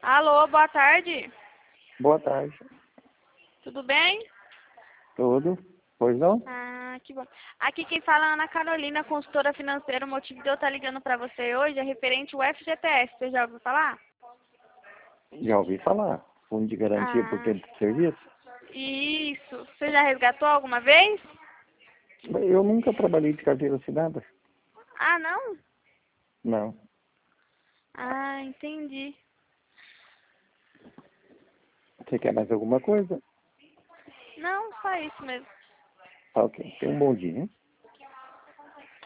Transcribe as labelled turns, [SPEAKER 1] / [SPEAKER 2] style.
[SPEAKER 1] Alô, boa tarde.
[SPEAKER 2] Boa tarde.
[SPEAKER 1] Tudo bem?
[SPEAKER 2] Tudo? Pois não?
[SPEAKER 1] Ah, que bom. Aqui quem fala é a Ana Carolina, consultora financeira. O motivo de eu estar ligando para você hoje é referente ao FGTS. Você já ouviu falar?
[SPEAKER 2] Já ouvi falar. Fundo de garantia por
[SPEAKER 1] Ah,
[SPEAKER 2] tempo de serviço?
[SPEAKER 1] isso. Você já resgatou alguma vez?
[SPEAKER 2] Eu nunca trabalhei de carteira assinada.
[SPEAKER 1] Ah, não?
[SPEAKER 2] Não.
[SPEAKER 1] Ah, entendi.
[SPEAKER 2] Você quer mais alguma coisa?
[SPEAKER 1] Não, só isso mesmo.
[SPEAKER 2] Tá ok. Tenha um bom dia, hein?